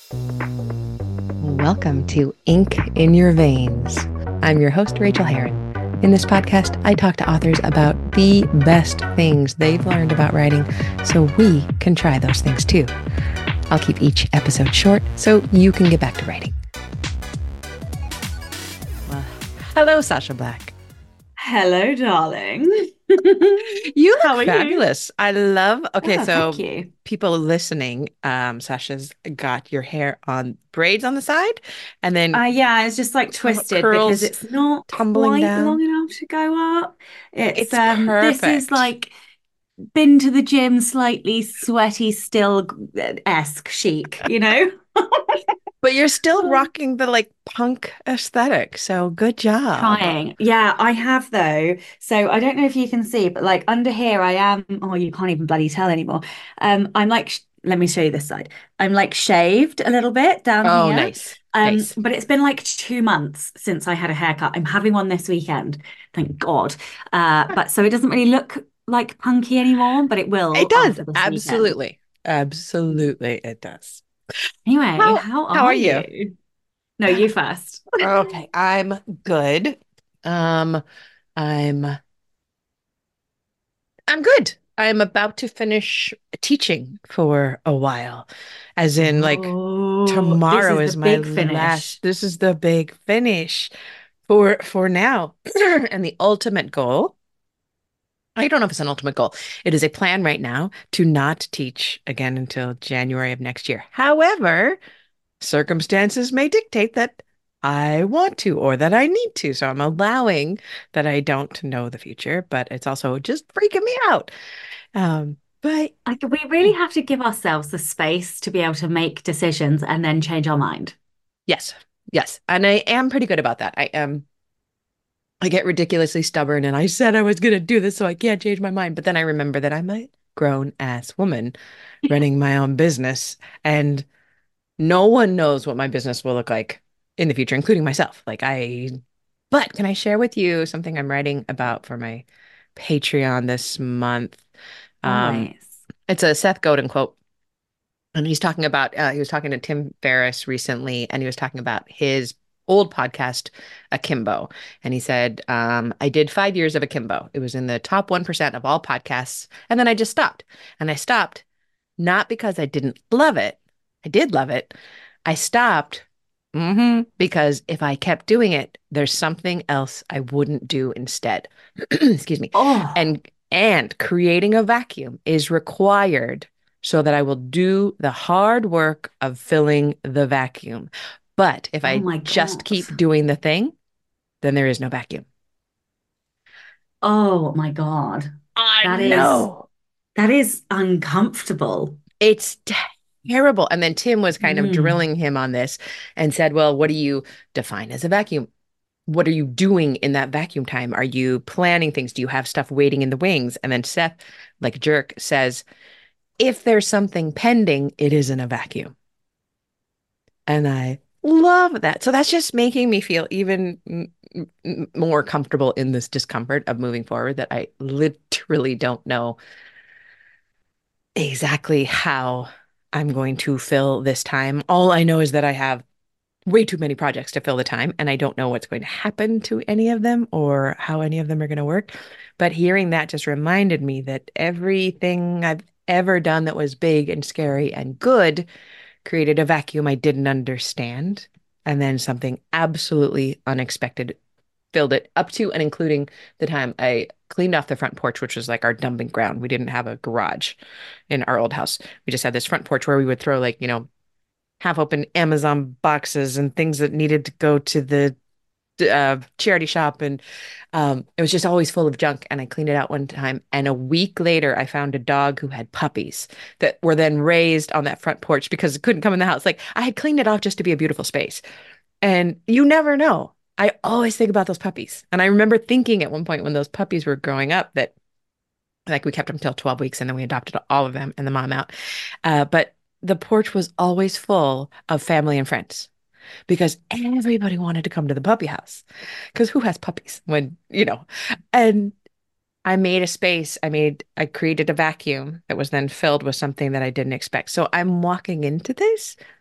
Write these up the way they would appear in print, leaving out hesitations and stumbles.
Welcome to Ink in Your Veins. I'm your host, Rachel Herron. In this podcast, I talk to authors about the best things they've learned about writing so we can try those things too. I'll keep each episode short so you can get back to writing. Well, hello, Sasha Black. Hello, darling. You How look are you? fabulous. I love, okay, Oh, thank so you. people listening, Sasha's got your hair on braids on the side and then Yeah, it's just like some twisted because curls it's not tumbling quite long down. enough to go up. It's It's this is perfect. like been to the gym, slightly sweaty, still esque chic, you know? But you're still rocking the like punk aesthetic. So good job. Trying. Yeah, I have though. So I don't know if you can see, but like under here I am, oh, you can't even bloody tell anymore. I'm like let me show you this side. I'm like shaved a little bit down Oh, here. nice. Nice. But it's been like 2 months since I had a haircut. I'm having one this weekend, thank God. But so it doesn't really look like punky anymore, but it It will does. after this weekend. Absolutely. Absolutely it does. Anyway, how How are are you? you? No, you first. Okay, I'm good. Um, I'm I'm good. I'm about to finish teaching for a while. As in like Oh, this tomorrow is the is my big last. finish. This is the big finish for now. And the ultimate goal, I don't know if it's an ultimate goal. It is a plan right now to not teach again until January of next year. However, circumstances may dictate that I want to or that I need to. So I'm allowing that I don't know the future, but it's also just freaking me out. But Like we really have to give ourselves the space to be able to make decisions and then change our mind. yes, yes. And I am pretty good about that. I get ridiculously stubborn and I said I was going to do this, so I can't change my mind. But then I remember that I'm a grown ass woman running my own business and no one knows what my business will look like in the future, including myself. But can I share with you something I'm writing about for my Patreon this month? Um, Always. it's a Seth Godin quote. And he's talking about, he was talking to Tim Ferriss recently, and he was talking about his old podcast, Akimbo. And he said, I did 5 years of Akimbo. It was in the top 1% of all podcasts. And then I just stopped. And I stopped not because I didn't love it. I did love it. I stopped because if I kept doing it, there's something else I wouldn't do instead. Excuse me. Oh, And creating a vacuum is required so that I will do the hard work of filling the vacuum. But if oh I my just God. keep doing the thing, then there is no vacuum. Oh my God. I That is know. that is uncomfortable. It's terrible. And then Tim was kind of Mm. drilling him on this and said, well, what do you define as a vacuum? What are you doing in that vacuum time? Are you planning things? Do you have stuff waiting in the wings? And then Seth, like a jerk, says, if there's something pending, it isn't a vacuum. And I love that. So that's just making me feel even more comfortable in this discomfort of moving forward that I literally don't know exactly how I'm going to fill this time. All I know is that I have way too many projects to fill the time, and I don't know what's going to happen to any of them or how any of them are going to work. But hearing that just reminded me that everything I've ever done that was big and scary and good created a vacuum I didn't understand. And then something absolutely unexpected filled it up to and including the time I cleaned off the front porch, which was like our dumping ground. We didn't have a garage in our old house. We just had this front porch where we would throw like, half open Amazon boxes and things that needed to go to the charity shop. And it was just always full of junk. And I cleaned it out one time. And a week later, I found a dog who had puppies that were then raised on that front porch because it couldn't come in the house. Like I had cleaned it off just to be a beautiful space. And you never know. I always think about those puppies. And I remember thinking at one point when those puppies were growing up that like we kept them till 12 weeks and then we adopted all of them and the mom out. But the porch was always full of family and friends because everybody wanted to come to the puppy house. Because who has puppies and I made a space. I created a vacuum that was then filled with something that I didn't expect. So I'm walking into this.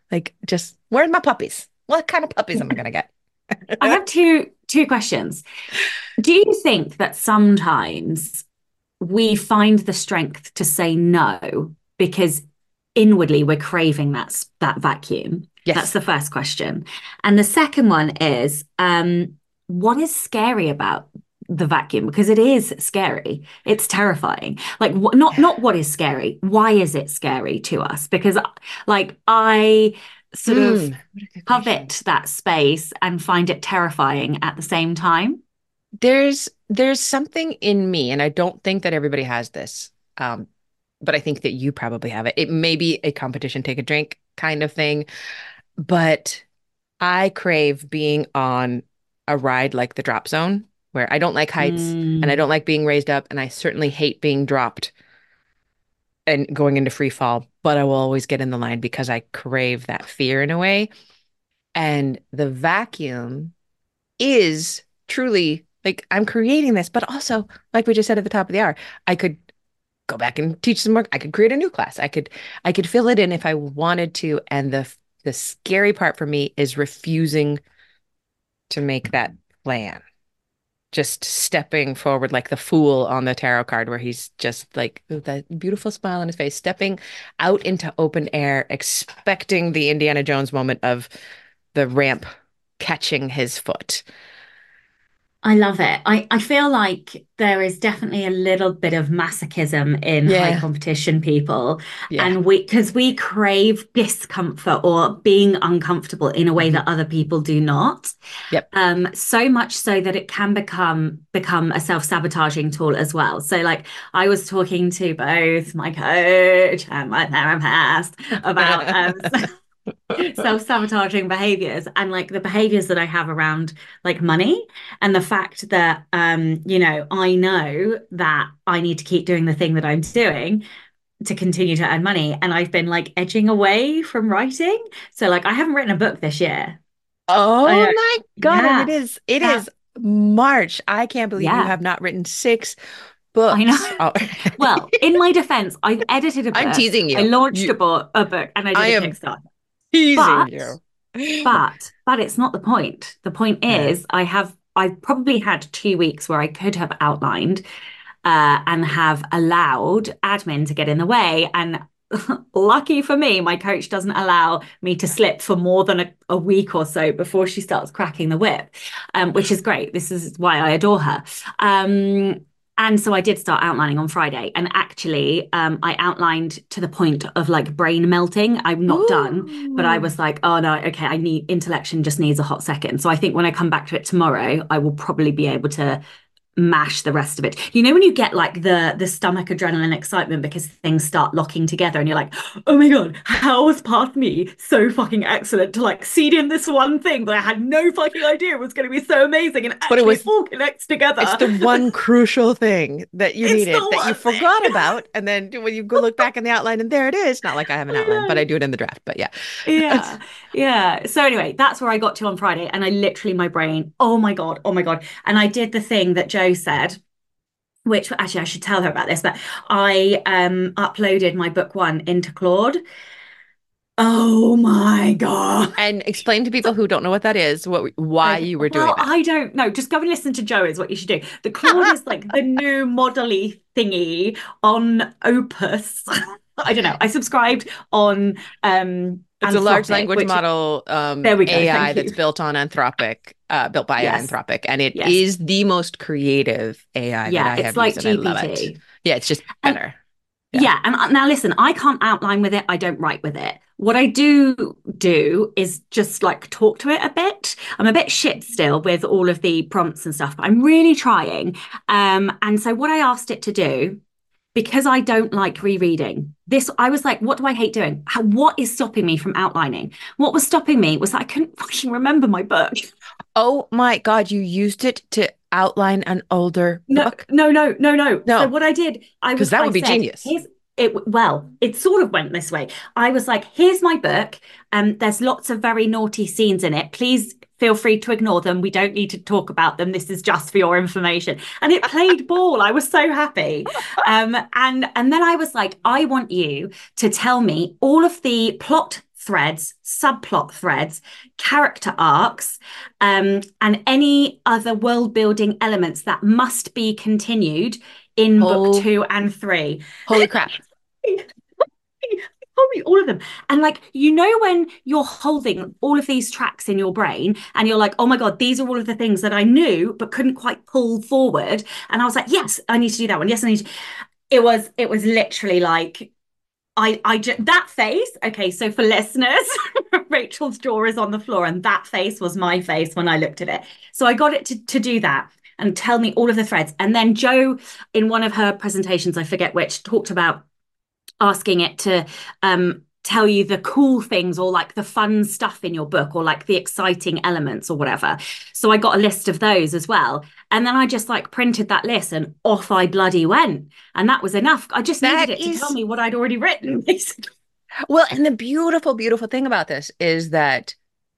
Like, just where's my puppies? What kind of puppies am I gonna get? I have two questions. Do you think that sometimes we find the strength to say no because inwardly we're craving that vacuum? That's Yes. the first question. And the second one is, what is scary about the vacuum? Because it is scary. It's terrifying. Like not what is scary. Why is it scary to us? Because like I sort of What a good question. covet that space and find it terrifying at the same time. There's something in me, and I don't think that everybody has this. Um, but I think that you probably have it. It may be a competition, take a drink kind of thing, but I crave being on a ride like the drop zone, where I don't like heights and I Mm, don't like being raised up, and I certainly hate being dropped and going into free fall, but I will always get in the line because I crave that fear in a way. And the vacuum is truly like I'm creating this, but also, like we just said at the top of the hour, I could go back and teach some more. I could create a new class. I could fill it in if I wanted to. And the scary part for me is refusing to make that plan. Just stepping forward like the fool on the tarot card, where he's just like with that beautiful smile on his face, stepping out into open air, expecting the Indiana Jones moment of the ramp catching his foot. I love it. I feel like there is definitely a little bit of masochism in high Yeah, competition people. yeah. And because we crave discomfort or being uncomfortable in a way Hmm. that other people do not. Yep. So much so that it can become a self-sabotaging tool as well. So like I was talking to both my coach and my therapist about self-sabotaging behaviors and like the behaviors that I have around like money and the fact that I know that I need to keep doing the thing that I'm doing to continue to earn money and I've been like edging away from writing. So like I haven't written a book this year. I Oh know. my God. And it Yeah. is, it Yeah. is March. I can't believe you Yeah. have not written six I know. books. Oh. Well, in my defense, I've edited a I'm book, teasing I you. launched a book and I I did a am Kickstarter. teasing But you. but it's not the point. The point Yeah. is I've probably had 2 weeks where I could have outlined and have allowed admin to get in the way. And lucky for me, my coach doesn't allow me to slip for more than a week or so before she starts cracking the whip, which is great. This is why I adore her. And so I did start outlining on Friday. And actually, I outlined to the point of like brain melting. I'm not done, but I Ooh. was like, oh no, okay, I need intellection just needs a hot second. So I think when I come back to it tomorrow, I will probably be able to mash the rest of it. You know when you get like the stomach adrenaline excitement because things start locking together and you're like, oh my God, how was part of me so fucking excellent to like seed in this one thing that I had no fucking idea was going to be so amazing and But it actually it was, all connects it's together. the one crucial thing that you It's the needed that you one forgot thing. about. And then when you go look back in the outline and there it is. Not like I have an I outline, but I know. do it in the draft. But yeah. Yeah. Yeah. So anyway, that's where I got to on Friday. And I literally, my brain, oh my God, oh my God. And I did the thing that Joe said, which actually I should tell her about this, but I uploaded my book one into Claude. Oh my God. And explain to people who don't know what that is, why Okay. you were doing Well, that. I don't know. Just go and listen to Joe is what you should do. The Claude is like the new model-y thingy on Opus. I don't know. I subscribed on It's a large Anthropic, language which model there we go. AI Thank that's you. built on Anthropic, built by Yes. Anthropic, and it Yes. is the most creative AI that Yeah. I It's have like used, and I love it. GPT. Yeah, it's just And better. Yeah. yeah, and now listen, I can't outline with it. I don't write with it. What I do is just like talk to it a bit. I'm a bit shit still with all of the prompts and stuff, but I'm really trying. And so what I asked it to do, because I don't like rereading this, I was like, what do I hate doing? What is stopping me from outlining? What was stopping me was that I couldn't fucking remember my book. Oh my God, you used it to outline an older No, book? no, no, no, no. So No, what I did, because that I would be said, genius. here's it. Well, it sort of went this way. I was like, here's my book. There's lots of very naughty scenes in it. Please feel free to ignore them. We don't need to talk about them. This is just for your information. And it played ball. I was so happy. And then I was like, I want you to tell me all of the plot threads, subplot threads, character arcs, and any other world building elements that must be continued in book Oh, 2 and 3. holy crap. Told me all of them. And like, when you're holding all of these tracks in your brain and you're like, oh my God, these are all of the things that I knew but couldn't quite pull forward. And I was like, yes, I need to do that one. Yes, I need to. It was literally like I just that face. Okay, so for listeners, Rachel's jaw is on the floor, and that face was my face when I looked at it. So I got it to do that and tell me all of the threads. And then Jo, in one of her presentations, I forget which, talked about asking it to tell you the cool things or like the fun stuff in your book or like the exciting elements or whatever. So I got a list of those as well. And then I just like printed that list and off I bloody went. And that was enough. I just needed That it to tell is, me what I'd already written, basically. well, and the beautiful, beautiful thing about this is that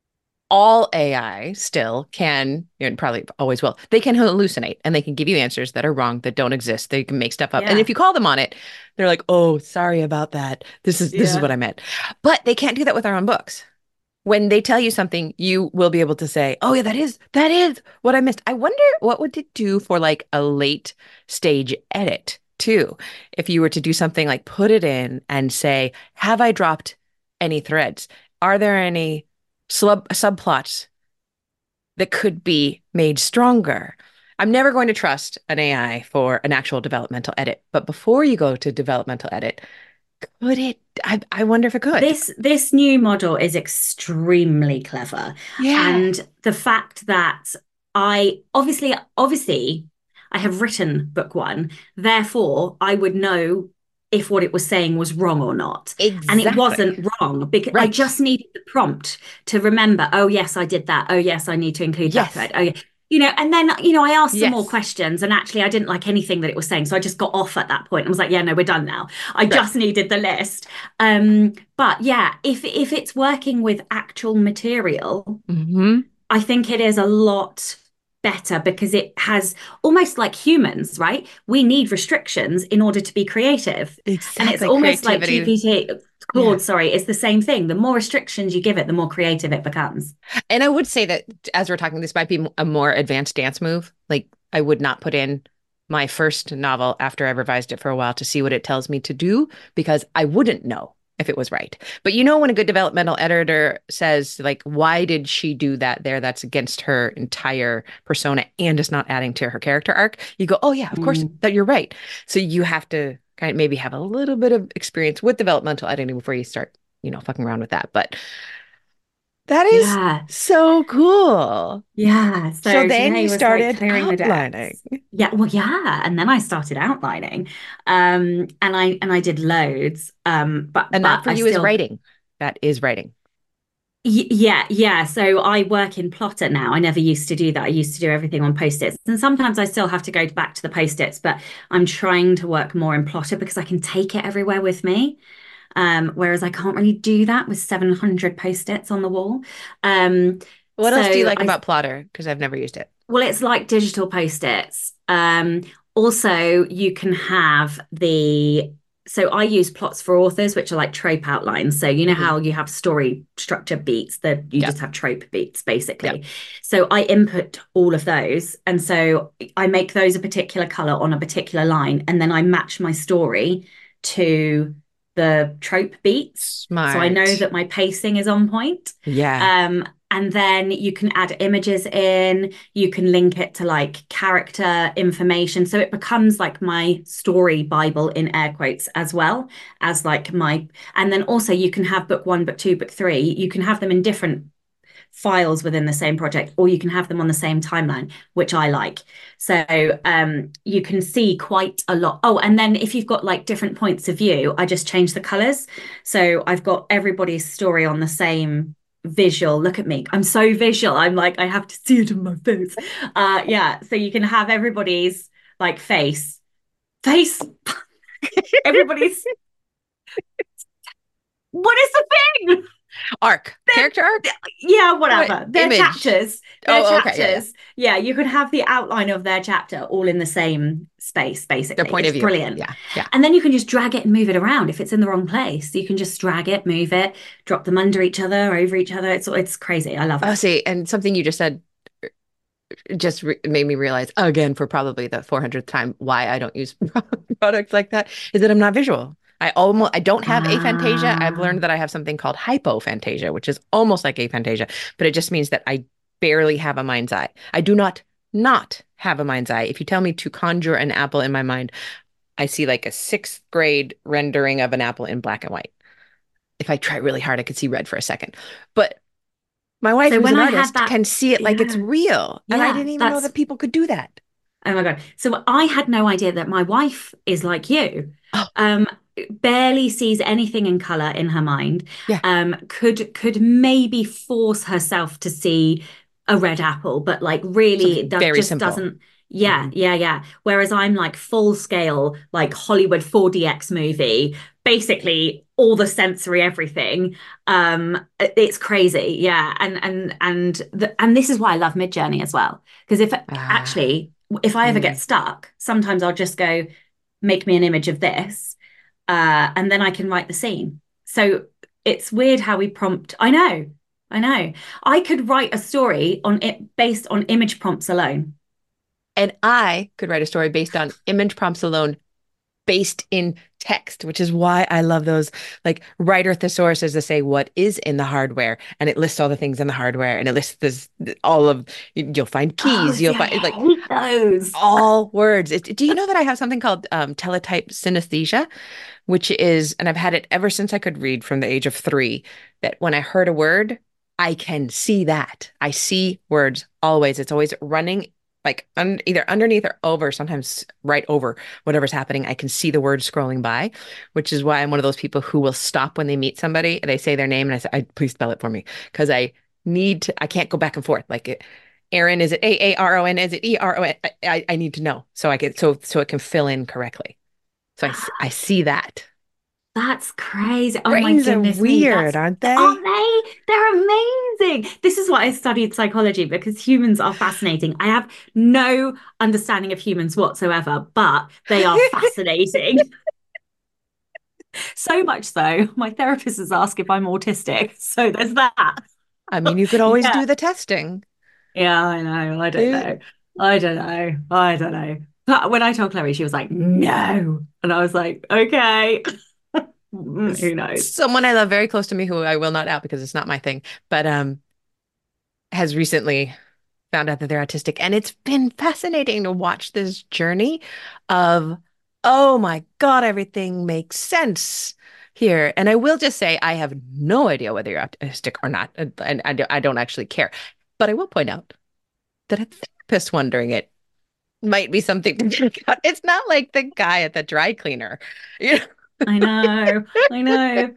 all AI still can, and probably always will, they can hallucinate and they can give you answers that are wrong, that don't exist. They can make stuff up. And if Yeah. you call them on it, they're like, "Oh, sorry about that. This is what Yeah. I meant." But they can't do that with our own books. When they tell you something, you will be able to say, "Oh yeah, that is what I missed." I wonder what would it do for like a late stage edit too, if you were to do something like put it in and say, "Have I dropped any threads? Are there any subplots that could be made stronger?" I'm never going to trust an AI for an actual developmental edit, but before you go to developmental edit, could it? I wonder if it could. This new model is extremely clever. Yeah, And the fact that I obviously I have written book one, therefore I would know if what it was saying was wrong or not. And it exactly. wasn't wrong because I Right. just needed the prompt to remember, oh yes, I did that. Oh yes, I need to include that Yes. thread. Oh yeah. And then, I asked some more Yes. questions and actually I didn't like anything that it was saying. So I just got off at that point and was like, yeah, no, we're done now. I Right. just needed the list. But yeah, if it's working with actual material, Hmm. I think it is a lot better because it has almost like humans, right? We need restrictions in order to be creative. And it's Exactly. almost like Creativity. GPT, Yeah. Claude, sorry, it's the same thing. The more restrictions you give it, the more creative it becomes. And I would say that as we're talking, this might be a more advanced dance move. Like I would not put in my first novel after I've revised it for a while to see what it tells me to do because I wouldn't know if it was right. But when a good developmental editor says, like, why did she do that there? That's against her entire persona and is not adding to her character arc. You go, oh yeah, of course Mm. that you're right. So you have to kind of maybe have a little bit of experience with developmental editing before you start, fucking around with that. But that is Yeah. so cool. Yeah. So So then today you was like started clearing the outlining. decks. Yeah, well, yeah. And then I started outlining. And I did loads. But And that for I you is still writing. That is writing. Yeah, yeah. So I work in Plotter now. I never used to do that. I used to do everything on Post-its. And sometimes I still have to go back to the Post-its, but I'm trying to work more in Plotter because I can take it everywhere with me. Whereas I can't really do that with 700 Post-its on the wall. Um, What else do you so like I about Plotter? Because I've never used it. well, it's like digital post-its. Also, you can have so I use plots for authors, which are like trope outlines. So you know Hmm. how you have story structure beats that you Yep. just have trope beats, Yep. basically. So I input all of those. And so I make those a particular color on a particular line, and then I match my story to the trope beats. So I know Smart. that my pacing is on point. Yeah. And then you can add images in, you can link it to like character information. So it becomes like my story Bible in air quotes, as well as like and then also you can have book one, book two, book three. You can have them in different files within the same project, or you can have them on the same timeline, which I like. So you can see quite a lot. Oh, and then if you've got like different points of view, I just change the colors. So I've got everybody's story on the same visual. Look at me, I'm so visual. I'm like, I have to see it in my face. Yeah, so you can have everybody's like face everybody's what is the thing? Arc, character arc, Yeah, what whatever. They're image? chapters. They're Oh, okay, yeah, yeah. chapters. Yeah, you could have the outline of their chapter all in the same space, Their basically. point It's of view. brilliant. Yeah, yeah. And then you can just drag it and move it around if it's in the wrong place. You can just drag it, move it, drop them under each other, over each other. It's crazy. I love Oh, it. see, and something you just said just re made me realize again for probably the 400th time why I don't use products like that is that I'm not visual. I don't have aphantasia. I've Ah, learned that I have something called hypophantasia, which is almost like aphantasia, but it just means that I barely have a mind's eye. I do not have a mind's eye. If you tell me to conjure an apple in my mind, I see like a sixth grade rendering of an apple in black and white. If I try really hard, I could see red for a second. But my wife, so who's when an I had artist, that, can see it like it's yeah, real. And I yeah, didn't even know that's that people could do that. oh my God. So I had no idea that my wife is like you. Oh, Um, barely sees anything in color in her mind. yeah. Could maybe force herself to see a red apple, but like really Something it very just simple. doesn't. Yeah, Hmm. yeah, yeah. Whereas I'm like full scale, like Hollywood 4DX movie, basically all the sensory everything. It's crazy. Yeah. And this is why I love Midjourney as well. Because if Ah, actually if I ever get mm. stuck, sometimes I'll just go, make me an image of this, and then I can write the scene. So it's weird how we prompt. I know. I could write a story on it based on image prompts alone. And I could write a story based on image prompts alone, based in text, which is why I love those like writer thesauruses that say what is in the hardware, and it lists all the things in the hardware, and it lists this all of you'll find Oh, keys, you'll see, I find like hate those. all words. Do you know that I have something called teletype synesthesia, which is, and I've had it ever since I could read from the age of 3, that when I heard a word, I can see that. I see words always. It's always running like either underneath or over, sometimes right over whatever's happening. I can see the words scrolling by, which is why I'm one of those people who will stop when they meet somebody. They say their name and I say, please spell it for me because I can't go back and forth. Aaron, is it Aaron? Is it Eron? I need to know so I get so it can fill in correctly. So I see that. That's crazy. Oh my Brains are goodness me. weird, aren't Aren't they? they? They're amazing. This is why I studied psychology because humans are fascinating. I have no understanding of humans whatsoever, but they are fascinating. So much so, my therapist has asked if I'm autistic. So there's that. I mean, you could always Yeah. do the testing. Yeah, I know. I don't Eh, know. I don't know. I don't know. But when I told Chloe, she was like, no. And I was like, okay. Who knows? Someone I love very close to me who I will not out because it's not my thing, but has recently found out that they're autistic. And it's been fascinating to watch this journey of, oh my God, everything makes sense here. And I will just say, I have no idea whether you're autistic or not. And I don't actually care. But I will point out that a therapist wondering it might be something to check out. It's not like the guy at the dry cleaner. You I know. I know.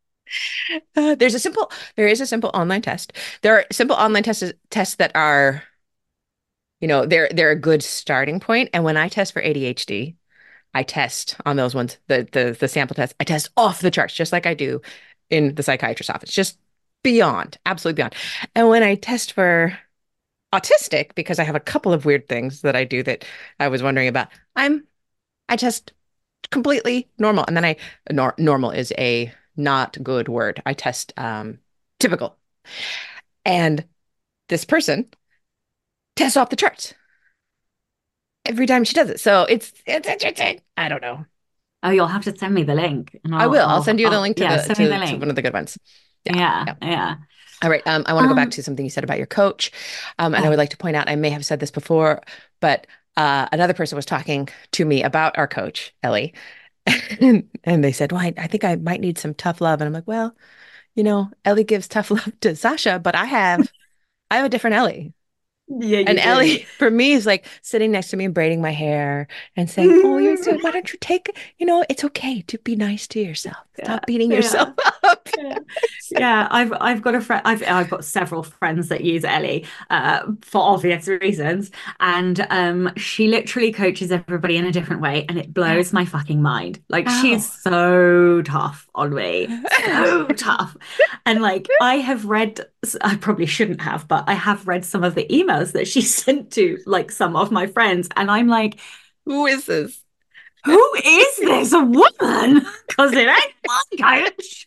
there is a simple online test. There are simple online tests that are, they're a good starting point. And when I test for ADHD, I test on those ones, the sample test. I test off the charts, just like I do in the psychiatrist's office, just beyond, absolutely beyond. And when I test for autistic, because I have a couple of weird things that I do that I was wondering about, I test completely normal. And then normal is a not good word. I test typical. And this person tests off the charts every time she does it. So it's interesting. I don't know. Oh, you'll have to send me the link and I will. I'll send you the link to yeah, the send me the to one link. of the good ones. Yeah. Yeah, Yeah. yeah. All right. I want to go back Um, to something you said about your coach. And I oh, would like to point out, I may have said this before, but another person was talking to me about our coach, Ellie. And they said, well, I think I might need some tough love. And I'm like, well, Ellie gives tough love to Sasha, but I have a different Ellie. Yeah, And you do. Ellie, for me, is like sitting next to me and braiding my hair and saying, "Oh, you're so, why don't you take, it's okay to be nice to yourself. Yeah, Stop beating yourself yeah. up." Yeah, yeah. I've got a friend. I've got several friends that use Ellie, for obvious reasons, and she literally coaches everybody in a different way, and it blows my fucking mind. Like she's How? so tough on me, so tough, and like I have read, I probably shouldn't have, but I have read some of the emails that she sent to like some of my friends, and I'm like, Who is this? who is this woman? Because it ain't one coach.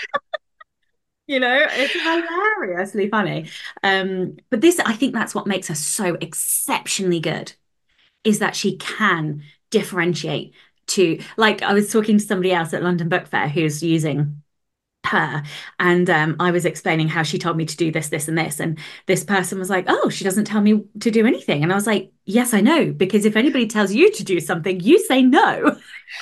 It's hilariously funny. But this, I think that's what makes her so exceptionally good, is that she can differentiate to, like, I was talking to somebody else at London Book Fair who's using her, and I was explaining how she told me to do this, this, and this, and this person was like, "Oh, she doesn't tell me to do anything," and I was like, "Yes, I know, because if anybody tells you to do something, you say no."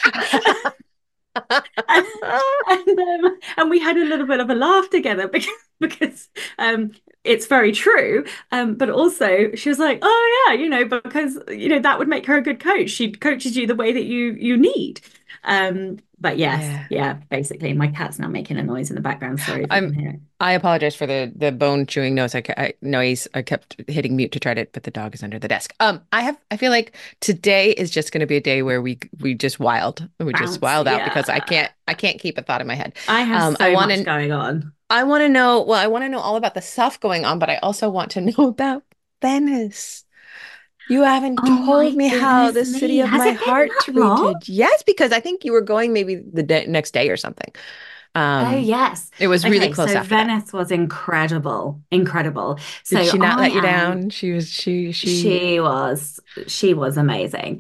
and and we had a little bit of a laugh together because it's very true. But also she was like, "Oh yeah, because that would make her a good coach. She coaches you the way that you need." But yes, Yeah. yeah, basically, my cat's now making a noise in the background. Sorry if you can I'm hear it. I apologize for the bone chewing noise. I kept hitting mute to try to, but the dog is under the desk. I feel like today is just going to be a day where we just Bounce, wild out because yeah. I can't keep a thought in my head. I have I so want much to going on. I want to know all about the stuff going on, but I also want to know about Venice. You haven't Oh told my me how goodness the city me. of Has my it been heart that long? treated. Yes, because I think you were going maybe next day or something. Oh, Um, yes. it was really Okay, close so after that. Venice was incredible, incredible. Did So she not I let you am, down? She she was, she was amazing.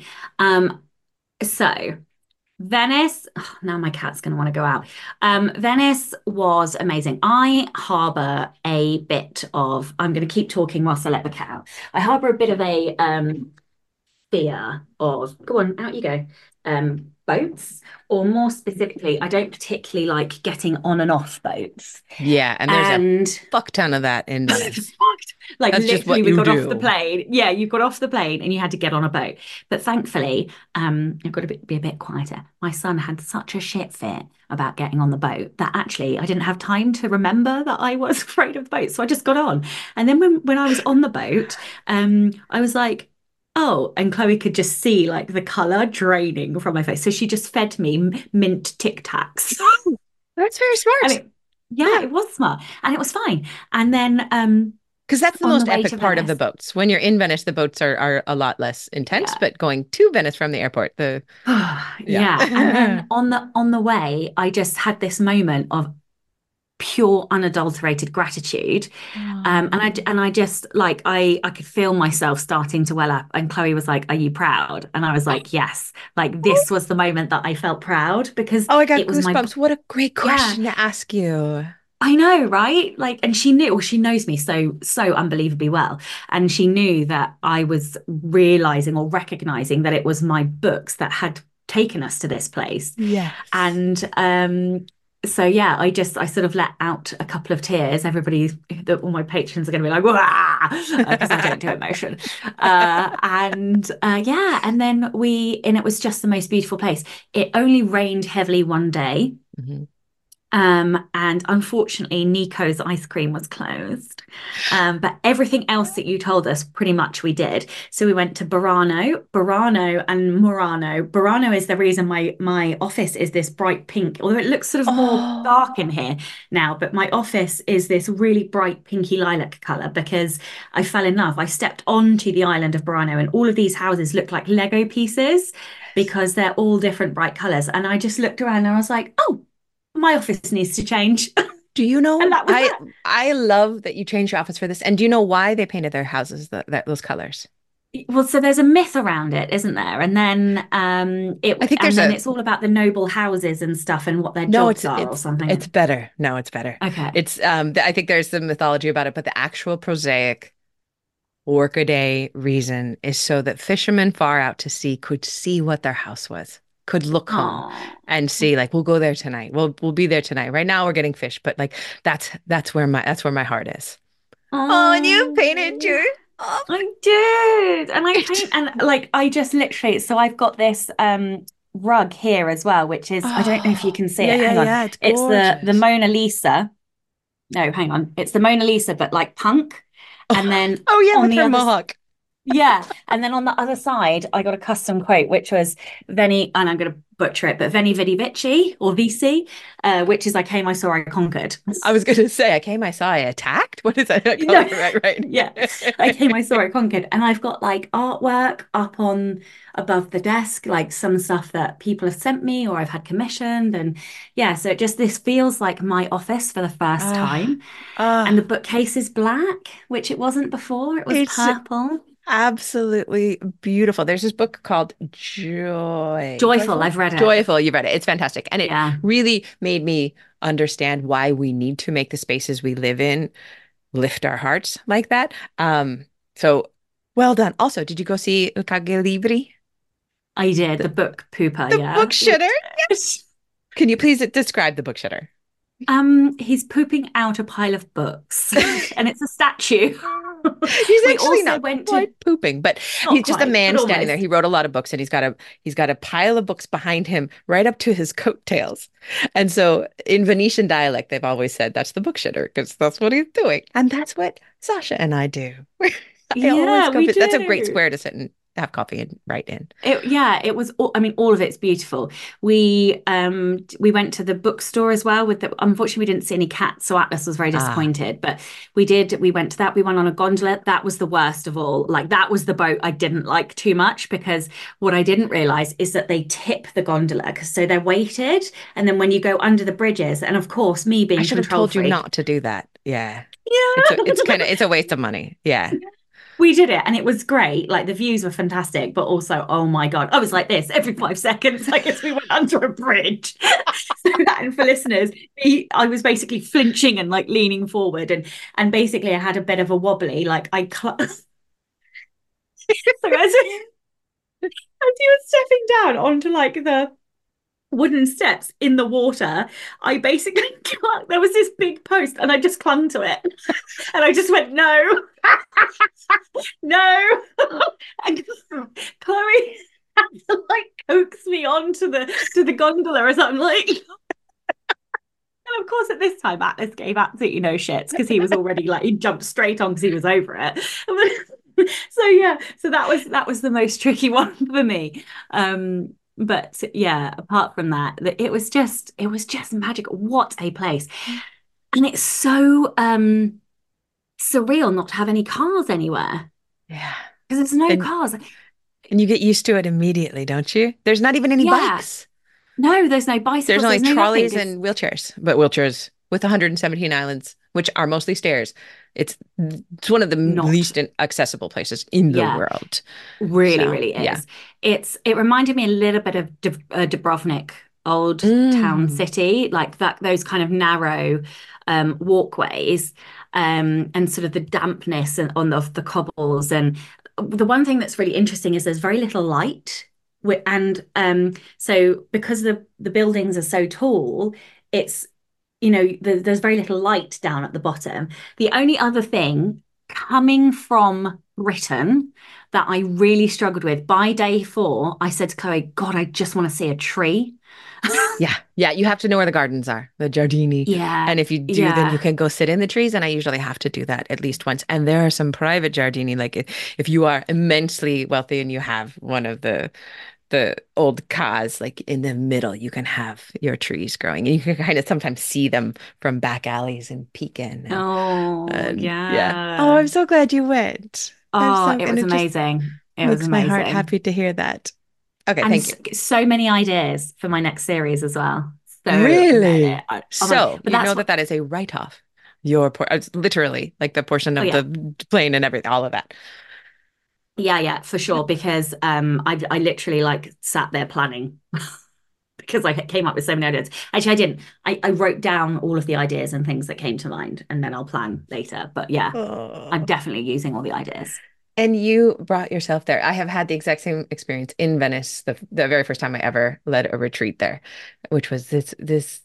So Venice, oh, now my cat's going to want to go out. Venice was amazing. I harbor a bit of, I'm going to keep talking whilst I let the cat out. I harbor a bit of a fear of, go on, out you go, boats, or more specifically, I don't particularly like getting on and off boats. Yeah, and there's a And fuck ton of that in Venice. like That's just literally what we you got off the do. plane. Yeah, you got off the plane and you had to get on a boat. But thankfully, I've got to be a bit quieter. My son had such a shit fit about getting on the boat that actually I didn't have time to remember that I was afraid of boats. So I just got on. And then when I was on the boat, I was like, oh, and Chloe could just see like the color draining from my face. So she just fed me mint Tic Tacs. That's very And smart. yeah, Yeah, it was smart and it was fine. And then because that's the on the most way epic to part of the Venice, boats. When you're in Venice, the boats are a lot less intense, yeah. but going to Venice from the airport, Yeah. And yeah. then on the way, I just had this moment of pure unadulterated gratitude. And I just like I could feel myself starting to well up. And Chloe was like, "Are you proud?" And I was like, "Yes." Like this was the moment that I felt proud because Oh, I got it was my goosebumps. What a great yeah. question to ask you. I know, right? Like, and she knew, or she knows me so unbelievably well. And she knew that I was realizing or recognizing that it was my books that had taken us to this place. Yes. And so yeah, I sort of let out a couple of tears. Everybody, all my patrons are going to be like, "Wah!" Because I don't do emotion. And yeah, and then and it was just the most beautiful place. It only rained heavily one day. Mhm. And unfortunately, Nico's ice cream was closed. But everything else that you told us, pretty much we did. So we went to Burano and Murano. Burano is the reason my office is this bright pink, although it looks sort of more dark in Oh, here now. But my office is this really bright pinky lilac color because I fell in love. I stepped onto the island of Burano, and all of these houses look like Lego pieces yes. because they're all different bright colors. And I just looked around and I was like, oh, my office needs to change. Do you And know? that was that. I love that you changed your outfits for this. And do you know why they painted their houses those colors? Well, so there's a myth around it, isn't there? And then I think there's it's all about the noble houses and stuff and what their no, jobs are or it's something. better. No, it's better. Okay. It's I think there's some mythology about it, but the actual prosaic workaday reason is so that fishermen far out to sea could see what their house was, could look home Oh. and see like we'll go there tonight. We'll be there tonight. Right now we're getting fish, but like that's where my heart is. Oh, and you painted Oh. yours. Oh, I did. And I it. paint and like I just literally so I've got this rug here as well, which is I don't know if you Oh, can see yeah, it. yeah, Hang on. yeah. It's It's the gorgeous. Mona Lisa. No, hang on. It's the Mona Lisa, but like punk. And Oh, then oh yeah, on with the her other mohawk. yeah. And then on the other side, I got a custom quote, which was Veni, and I'm going to butcher it, but Veni Vidi Vici or Vici, which is I came, I saw, I conquered. I was gonna say, I came, I saw, I attacked. What is that No, color? Right, yeah. I right. came, I saw, I conquered. And I've got like artwork up on above the desk, like some stuff that people have sent me or I've had commissioned. And yeah, so it just this feels like my office for the first Ah, time. And the ah, bookcase is black, which it wasn't before. It was it's purple. absolutely beautiful. There's this book called Joy, Joyful, Joyful, I've read it. Joyful. You've read it. It's fantastic. And it Yeah. really made me understand why we need to make the spaces we live in lift our hearts like that. So well done. Also, did you go see Il Cage Libri, I did the, the book pooper, the book yeah. We shitter? did. Can you please describe the book shitter? He's pooping out a pile of books, and it's a statue. He's We actually also not went to, quite pooping, but not he's just a quite, but man standing there. almost. He wrote a lot of books and he's got a pile of books behind him right up to his coattails. And so in Venetian dialect, they've always said that's the book shitter because that's what he's doing. And that's what Sasha and I do. I always Yeah, go we that's a great do. square to sit and have coffee and write in. Yeah, it was I mean all of it's beautiful. We went to the bookstore as well with the unfortunately we didn't see any cats, so Atlas was very Ah, disappointed. But we went to that, we went on a gondola. That was the worst of all. Like that was the boat I didn't like too much because what I didn't realize is that they tip the gondola because so they're weighted and then when you go under the bridges, and of course me I being should have control told you freak. not to do that. Yeah. It's Yeah. kind of it's a waste of money. Yeah. We did it and it was great. Like the views were fantastic, but also, oh my God, I was like this every 5 seconds, like as we went under a bridge. So, and for listeners, I was basically flinching and like leaning forward and basically I had a bit of a wobbly, like so as you were stepping down onto like the wooden steps in the water, I basically there was this big post and I just clung to it. And I just went, no, no. And Chloe had to like coax me onto the gondola as I'm like, and of course at this time Atlas gave absolutely no shits because he was already like he jumped straight on because he was over it. So yeah, so that was the most tricky one for me. But yeah, apart from that, it was just magical. What a place. And it's so surreal not to have any cars anywhere Yeah. because there's no And cars. and you get used to it immediately, don't you? There's not even any Yeah. bikes. No, there's no There's bicycles, only there's no nothing. trolleys Just and wheelchairs, but wheelchairs with 117 islands, which are mostly stairs. It's it's one of the not, least accessible places in the yeah, world. really, So, really yeah. is. It reminded me a little bit of Dubrovnik, old town Mm. city, like that, those kind of narrow walkways, and sort of the dampness and on the cobbles. And the one thing that's really interesting is there's very little light. And so because the buildings are so tall, it's there's very little light down at the bottom. The only other thing coming from Britain that I really struggled with by day 4, I said to Chloe, God, I just want to see a tree. Yeah. Yeah. You have to know where the gardens are, the giardini. Yeah, And if you do, then you yeah, can go sit in the trees. And I usually have to do that at least once. And there are some private giardini. Like if you are immensely wealthy and you have one of the old cars like in the middle, you can have your trees growing. And you can kind of sometimes see them from back alleys and peek in oh and yeah. Oh, yeah. I'm so glad you went. Oh, it And was it just amazing. It was makes my heart amazing. happy to hear that. Okay, And thank you. so many ideas for my next series as well. So many. Really? I'm like, So but you that's know what, that that is a write-off. Your por it's literally like the portion oh of yeah. the plane and everything, all of that. Yeah, yeah, for Yeah. sure. Because I literally like sat there planning because I came up with so many ideas. Actually, I didn't. I wrote down all of the ideas and things that came to mind, and then I'll plan later. But yeah, I'm Oh. definitely using all the ideas. And you brought yourself there. I have had the exact same experience in Venice, the very first time I ever led a retreat there, which was this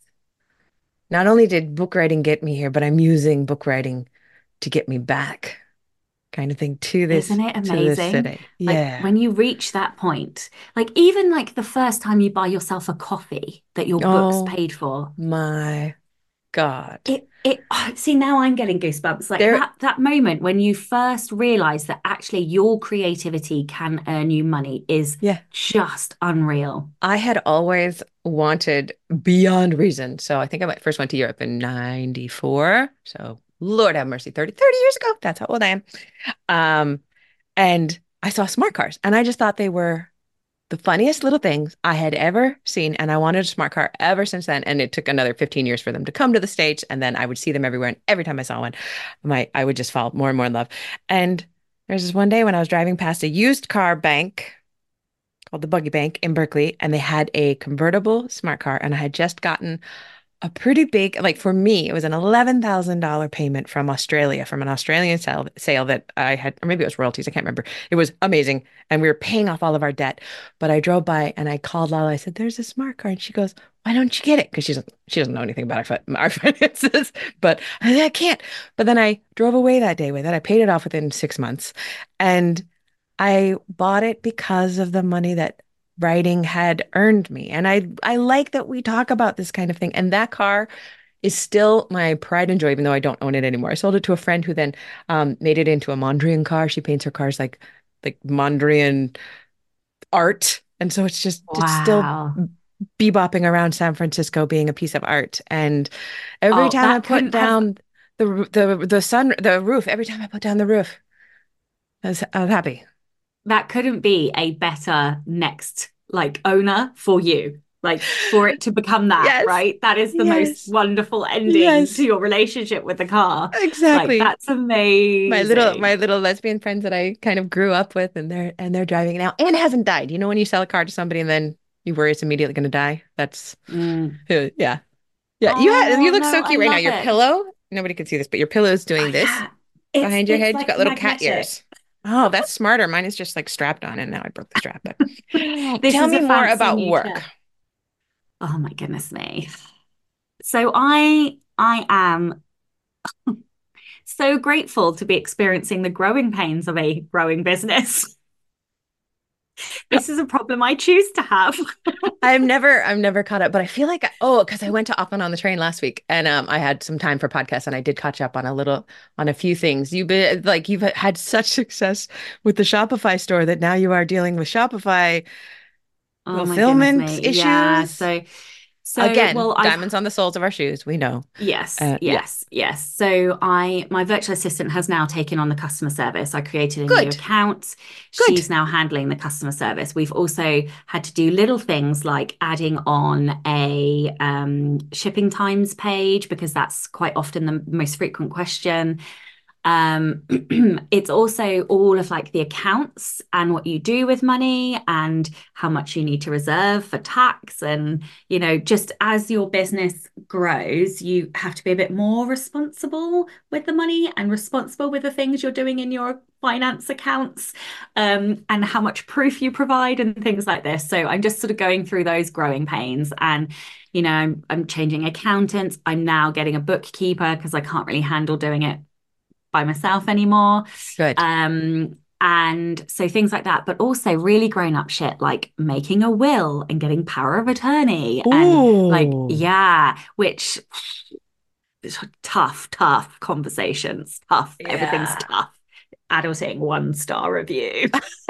not only did book writing get me here, but I'm using book writing to get me back. kind of thing Isn't it to this amazing? city. Like Yeah. when you reach that point, like even like the first time you buy yourself a coffee that your book's Oh paid for, my God. see now I'm getting goosebumps. Like There, that moment when you first realize that actually your creativity can earn you money is yeah. just unreal. I had always wanted beyond reason. So I think first went to Europe in 94. So Lord have mercy, 30 years ago. That's how old I am. Um, and I saw smart cars and I just thought they were the funniest little things I had ever seen. And I wanted a smart car ever since then. And it took another 15 years for them to come to the States. And then I would see them everywhere. And every time I saw one, I would just fall more and more in love. And there's this one day when I was driving past a used car bank called the Buggy Bank in Berkeley, and they had a convertible smart car. And I had just gotten a pretty big, like for me, it was an $11,000 payment from Australia, from an Australian sale that I had, or maybe it was royalties, I can't remember. It was amazing. And we were paying off all of our debt. But I drove by and I called Lala. I said, there's a smart car. And she goes, why don't you get it? Because she doesn't know anything about our finances. But I said, I can't. But then I drove away that day with it. I paid it off within 6 months. And I bought it because of the money that writing had earned me. And I like that we talk about this kind of thing. And that car is still my pride and joy, even though I don't own it anymore. I sold it to a friend who then made it into a Mondrian car. She paints her cars like Mondrian art. And so it's still Wow. bebopping around San Francisco being a piece of art. And every Oh, time I that put couldn't have down the roof, every time I put down the roof, I was happy. that couldn't be a better next like owner for you. Like for it to become that, Yes. right? That is the most Yes. wonderful ending to Yes. your relationship with the car. Like Exactly. that's amazing. My little lesbian friends that I kind of grew up with and they're driving it now and it hasn't died. You know when you sell a car to somebody and then you worry it's immediately going to die? That's Mm. yeah. Yeah, Oh you look no, so I cute right now. love Your it. pillow, nobody can see this, but your pillow is Oh doing this yeah. behind your It's head. You got like little cat magnetic. ears. Oh, that's smarter. Mine is just like strapped on and now I broke the strap. But This tell is me a more fancy about new work. chair. Oh my goodness me. So I am so grateful to be experiencing the growing pains of a growing business. This is a problem I choose to have. I've never caught up, but I feel like because I went to Auckland on the train last week and I had some time for podcasts and I did catch up on a few things. You've had such success with the Shopify store that now you are dealing with Shopify Oh my goodness fulfillment me. Yeah. issues. So Again, well, I've diamonds on the soles of our shoes, we know. yes, Yeah. yes, yes. So my virtual assistant has now taken on the customer service. I created a new Good. account. Good. She's now handling the customer service. We've also had to do little things like adding on a shipping times page because that's quite often the most frequent question. Um, it's also all of like the accounts and what you do with money and how much you need to reserve for tax. And, you know, just as your business grows, you have to be a bit more responsible with the money and responsible with the things you're doing in your finance accounts, and how much proof you provide and things like this. So I'm just sort of going through those growing pains and I'm changing accountants. I'm now getting a bookkeeper because I can't really handle doing it by myself anymore. Good. And so things like that, but also really grown up shit like making a will and getting power of attorney and like, Ooh. yeah, which tough, tough conversations, tough, everything's Yeah. tough. Adulting 1 star review.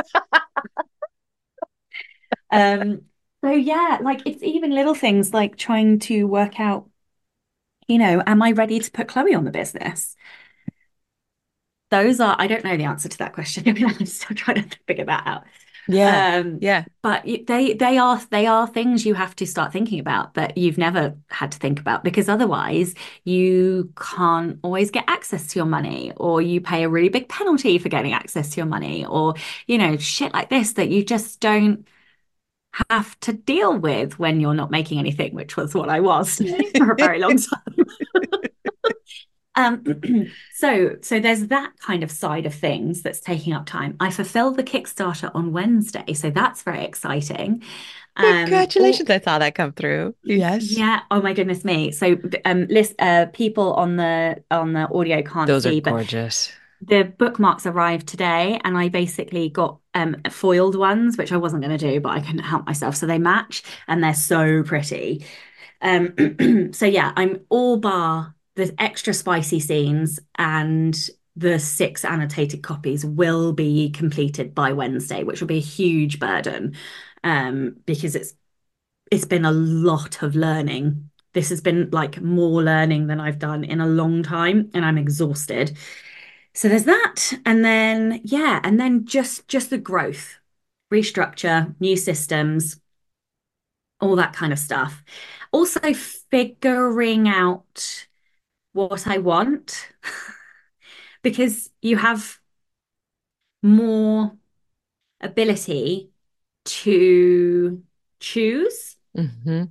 Um, so yeah, like it's even little things like trying to work out, am I ready to put Chloe on the business? Those are, I don't know the answer to that question. I mean, I'm still trying to figure that out. Yeah. Um, Yeah. but they are things you have to start thinking about that you've never had to think about because otherwise you can't always get access to your money or you pay a really big penalty for getting access to your money or shit like this that you just don't have to deal with when you're not making anything, which was what I was for a very long time. Um, so there's that kind of side of things that's taking up time. I fulfilled the Kickstarter on Wednesday, so that's very exciting. Congratulations. I saw that come through. Yes. Yeah, oh my goodness me. So people on the audio can't Those are see, but gorgeous. the bookmarks arrived today, and I basically got foiled ones, which I wasn't going to do, but I couldn't help myself. So they match, and they're so pretty. So yeah, I'm all bar the extra spicy scenes, and the 6 annotated copies will be completed by Wednesday, which will be a huge burden, because it's been a lot of learning. This has been like more learning than I've done in a long time, and I'm exhausted. So there's that. And then yeah, and then just the growth, restructure, new systems, all that kind of stuff. Also figuring out what I want because you have more ability to choose Hmm.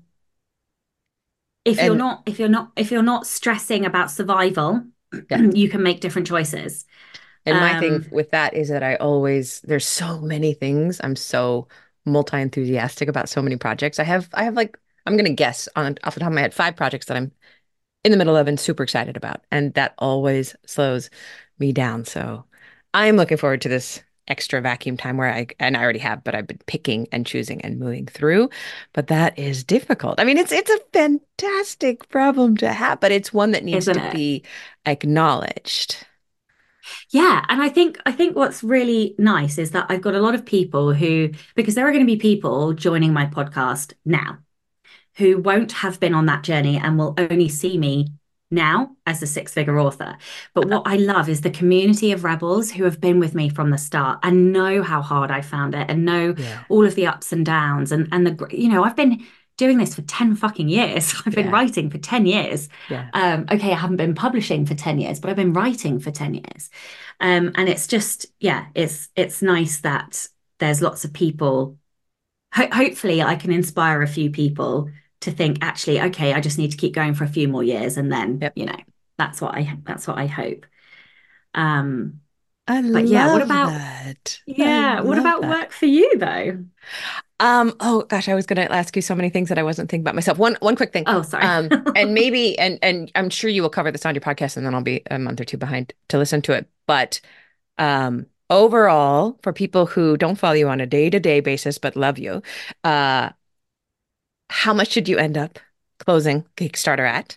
And if you're not stressing about survival, yeah. you can make different choices. And my thing Um, with that is that there's so many things. I'm so multi-enthusiastic about so many projects. I have like, I'm gonna guess on off the top of my head, 5 projects that I'm in the middle of and super excited about. And that always slows me down. So I'm looking forward to this extra vacuum time and I already have, but I've been picking and choosing and moving through. But that is difficult. I mean, it's a fantastic problem to have, but it's one that needs isn't to it? be acknowledged. Yeah, and I think what's really nice is that I've got a lot of people who, because there are going to be people joining my podcast now who won't have been on that journey and will only see me now as a six-figure author. But what I love is the community of rebels who have been with me from the start and know how hard I found it and know Yeah. all of the ups and downs and the I've been doing this for 10 fucking years. I've been Yeah. writing for 10 years. Yeah. Okay, I haven't been publishing for 10 years, but I've been writing for 10 years. And it's just, yeah, it's nice that there's lots of people. Hopefully, I can inspire a few people to think, actually, okay, I just need to keep going for a few more years, and then, Yep. that's what I hope. Um, I but yeah, love that. I what love about that. work for you though? Oh gosh, I was gonna ask you so many things that I wasn't thinking about myself. One quick thing. Oh, sorry. And maybe and I'm sure you will cover this on your podcast and then I'll be a month or two behind to listen to it. But overall, for people who don't follow you on a day-to-day basis but love you, uh, how much did you end up closing Kickstarter at?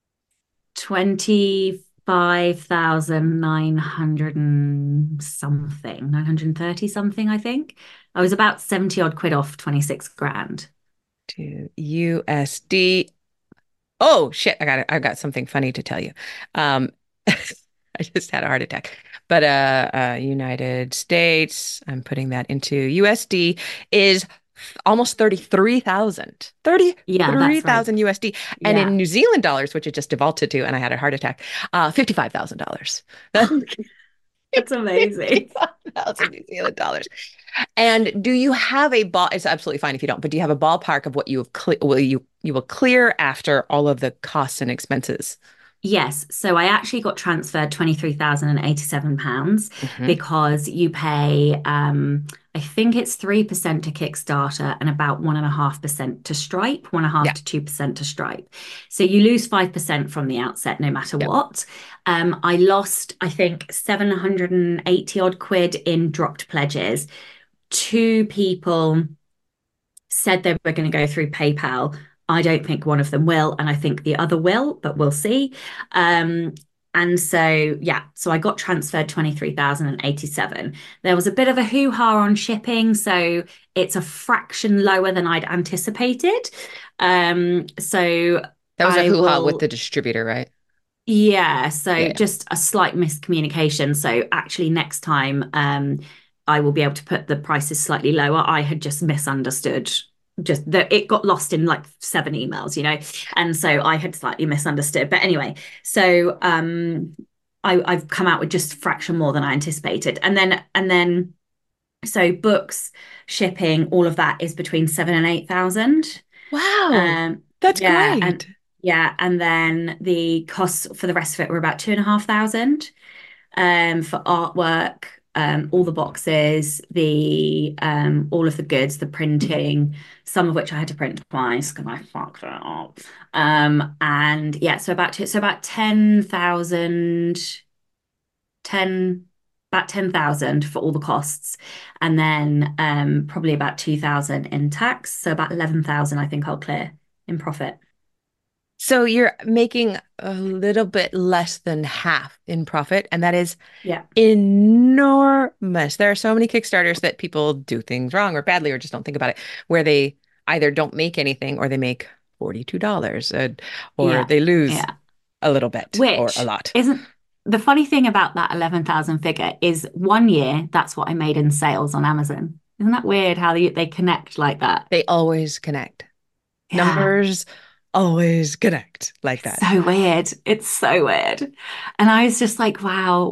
25,900 and something, 930 something, I think. I was about 70 odd quid off 26 grand. To USD. Oh shit, I got something funny to tell you. Um I just had a heart attack. But United States, I'm putting that into USD is almost 33,000. Yeah, that's right. 33,000 USD. And Yeah. in New Zealand dollars, which it just defaulted to and I had a heart attack, $55,000. That's That's amazing. 55,000 New Zealand dollars. And do you have a ball? It's absolutely fine if you don't, but do you have a ballpark of what you will clear after all of the costs and expenses? Yes, so I actually got transferred £23,087 Hmm. because you pay, I think it's 3% to Kickstarter and about 1.5% to Stripe, one and a Yeah. half to 2% to Stripe. So you lose 5% from the outset, no matter Yep. what. I lost, I think, 780 odd quid in dropped pledges. Two people said they were going to go through PayPal. I don't think one of them will, and I think the other will, but we'll see. Um, and so, yeah, so I got transferred 23,087. There was a bit of a hoo-ha on shipping, so it's a fraction lower than I'd anticipated. So That was a I hoo-ha with will the distributor, right? yeah, so Yeah, just a slight miscommunication. So actually next time I will be able to put the prices slightly lower. I had just misunderstood just that it got lost in like 7 emails, And so I had slightly misunderstood. But anyway, so I've come out with just a fraction more than I anticipated. And then so books, shipping, all of that is between 7 and 8 thousand. yeah. Wow. That's Yeah, and great. yeah, and then the costs for the rest of it were about 2,500 for artwork, all the boxes, the all of the goods, the printing, some of which I had to print twice because I fucked it up. And yeah, so about 10,000 10 about 10,000 for all the costs, and then probably about 2,000 in tax. So about 11,000 I think I'll clear in profit. So you're making a little bit less than half in profit, and that is Yeah. enormous. There are so many Kickstarters that people do things wrong or badly or just don't think about it, where they either don't make anything or they make $42 or Yeah. they lose Yeah. a little bit or a Which lot. isn't the funny thing about that 11,000 figure is 1 year, that's what I made in sales on Amazon. Isn't that weird how they connect like that? They always connect. Yeah. Numbers always connect like It's that. so weird. It's so weird. And I was just like, wow,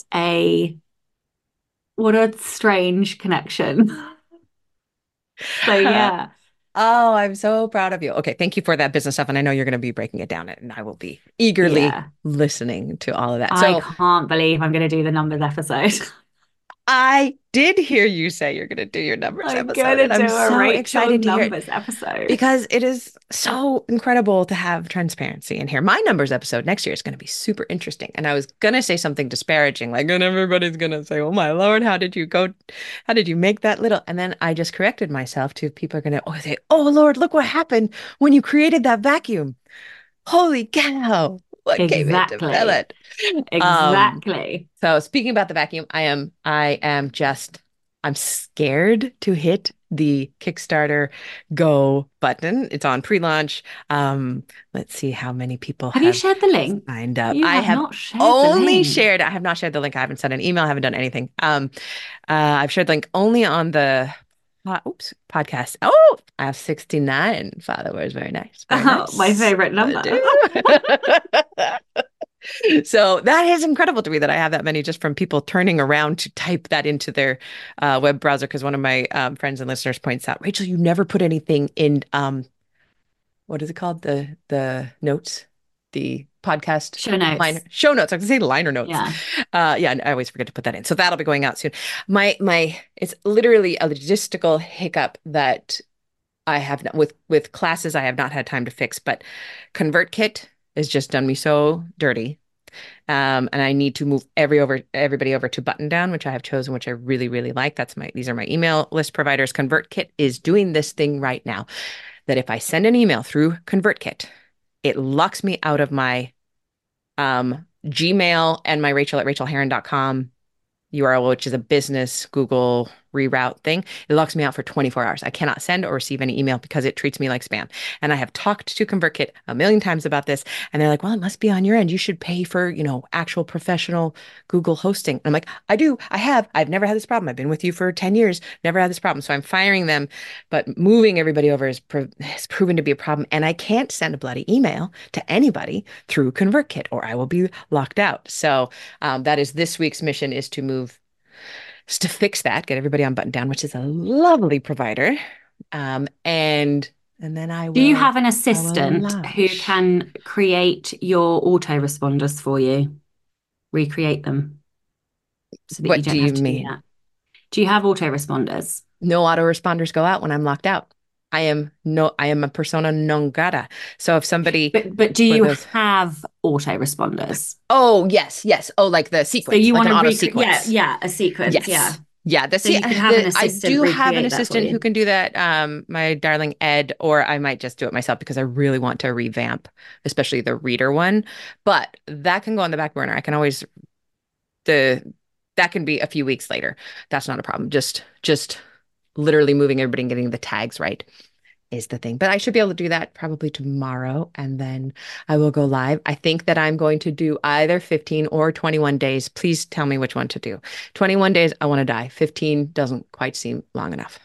what a strange connection. So yeah. Oh, I'm so proud of you. Okay, thank you for that business stuff. And I know you're going to be breaking it down, and I will be eagerly Yeah. listening to all of that. I So can't believe I'm going to do the numbers episode. I did hear you say you're going to do your numbers I'm episode, gonna and do I'm a so Rachel's excited to hear it numbers episode. because it is so incredible to have transparency in here. My numbers episode next year is going to be super interesting. And I was going to say something disparaging, like, and everybody's going to say, oh my Lord, how did you make that little? And then I just corrected myself to people are going to say, oh Lord, look what happened when you created that vacuum. Holy cow, what came in to fill Exactly. it? Um, Exactly. so speaking about the vacuum, I'm scared to hit the Kickstarter go button. It's on pre-launch. Let's see how many people Have you have shared the link? signed up. You have not shared the link. I have not shared the link. I haven't sent an email, I haven't done anything. I've shared the link only on the podcast. Oh, I have 69 followers. Very nice. Very My nice. favorite I number. do. So that is incredible to me that I have that many just from people turning around to type that into their web browser. Because one of my friends and listeners points out, Rachel, you never put anything in what is it called? The notes, the podcast Show liner notes. show notes. I can say liner notes. Yeah. Yeah, I always forget to put that in. So that'll be going out soon. My it's literally a logistical hiccup that I have not, with classes I have not had time to fix, but ConvertKit has just done me so dirty. And I need to move everybody over to Button Down, which I have chosen, which I really, really like. These are my email list providers. ConvertKit is doing this thing right now that if I send an email through ConvertKit, it locks me out of my Gmail and my Rachel at rachelherron.com URL, which is a business Google reroute thing. It locks me out for 24 hours. I cannot send or receive any email because it treats me like spam. And I have talked to ConvertKit a million times about this, and they're like, "Well, it must be on your end. You should pay for, actual professional Google hosting." And I'm like, "I do. I have. I've never had this problem. I've been with you for 10 years, never had this problem." So I'm firing them, but moving everybody over has proven to be a problem. And I can't send a bloody email to anybody through ConvertKit, or I will be locked out. So that is this week's mission: is to move just to fix that, get everybody on Button Down, which is a lovely provider. And then Do you have an I will assistant who launch. can create your autoresponders for you, recreate them so that you What do don't you have to do mean? that? Do you have autoresponders? No autoresponders go out when I'm locked out. I am a persona non grata. So if somebody But do for you those, have autoresponders? oh yes, yes. Oh, like the So sequence, you like want an to auto recreate, yeah, sequence. yeah, a sequence, yeah. Yes. Yeah, So you could have an I assistant do have an recreate that for assistant who you. can do that, my darling Ed, or I might just do it myself because I really want to revamp, especially the reader one. But that can go on the back burner. I can always the that can be a few weeks later. That's not a problem. Just literally moving everybody and getting the tags right is the thing. But I should be able to do that probably tomorrow, and then I will go live. I think that I'm going to do either 15 or 21 days. Please tell me which one to do. 21 days, I want to die. 15 doesn't quite seem long enough.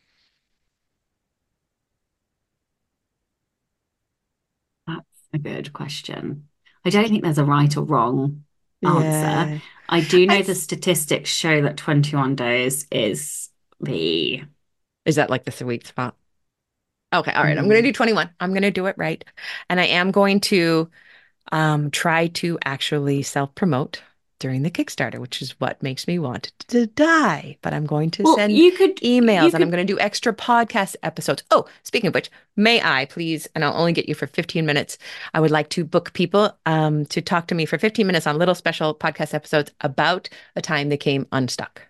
That's a good question. I don't think there's a right or wrong answer. Yeah. I do I, know the statistics show that 21 days is the is that like the sweet spot? Okay, all right. I'm going to do mm, 21. I'm going to do it right. And I am going to try to actually self-promote. during the Kickstarter, which is what makes me want to die. But I'm going to Well, send emails and I'm going to do extra podcast episodes. Oh, speaking of which, may I please, and I'll only get you for 15 minutes. I would like to book people to talk to me for 15 minutes on little special podcast episodes about a time they came unstuck.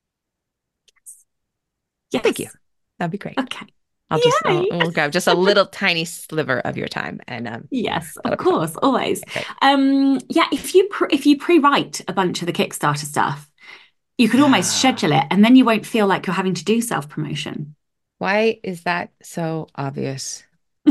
Thank you. yes. That'd be great. Okay. I'll, Yay. we'll grab just a little tiny sliver of your time and Yes, that'll of be fun. course, always. Great. Yeah, if you pre-write a bunch of the Kickstarter stuff, you could almost Ah, schedule it, and then you won't feel like you're having to do self-promotion. why is that so obvious?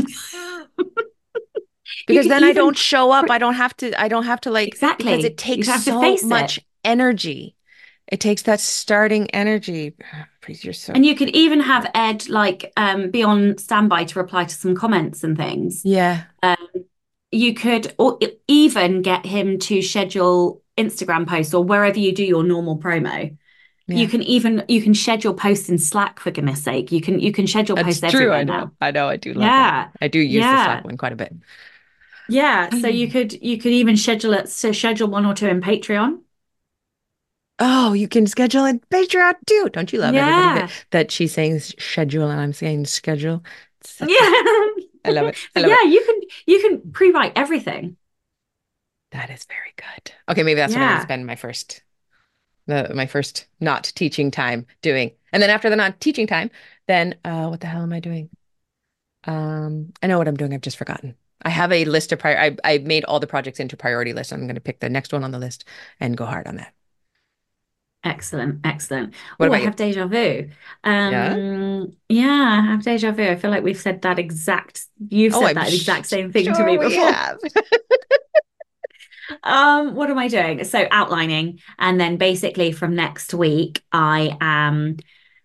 You Because could then I even don't show up. pre I don't have to like, because it exactly. You takes don't have to so face it. much energy. It takes that starting energy. Please, you're so, And you could even have Ed like be on standby to reply to some comments and things. yeah, Um, you could or even get him to schedule Instagram posts or wherever you do your normal promo. yeah. You can schedule posts in Slack for goodness sake. You can schedule That's posts true. everywhere I know. now. I know. I do love that. Yeah. I do use the Slack Yeah. one quite a bit. Yeah. So you could even schedule one or two in Patreon. Oh, you can schedule a Patreon too. Don't you love everybody Yeah. that she's saying schedule and I'm saying schedule? It's such a, Yeah. I love it. I So love yeah, it. you can pre-write everything. That is very good. Okay, maybe that's what I'm going to Yeah. spend my first not teaching time doing. And then after the not teaching time, then what the hell am I doing? I know what I'm doing. I've just forgotten. I have a list of I made all the projects into priority lists. I'm going to pick the next one on the list and go hard on that. Excellent, excellent. What Oh, I about you? have deja vu. Yeah. Yeah, I have deja vu. I feel like you've Oh, said I'm that sh exact same thing to sure me we before. have. What am I doing? So outlining, and then basically from next week, I am